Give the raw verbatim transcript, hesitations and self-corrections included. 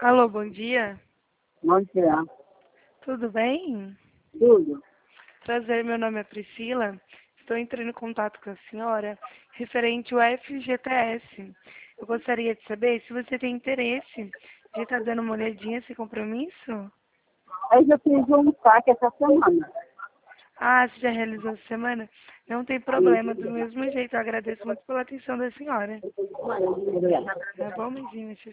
Alô, bom dia. Bom dia. Tudo bem? Tudo. Prazer, meu nome é Priscila. Estou entrando em contato com a senhora referente ao F G T S. Eu gostaria de saber se você tem interesse de estar dando uma olhadinha sem compromisso. Aí eu fiz um saque essa semana. Ah, você já realizou essa semana? Não tem problema, do mesmo jeito. Eu agradeço muito pela atenção da senhora. Obrigada. Tá bom, beijinho.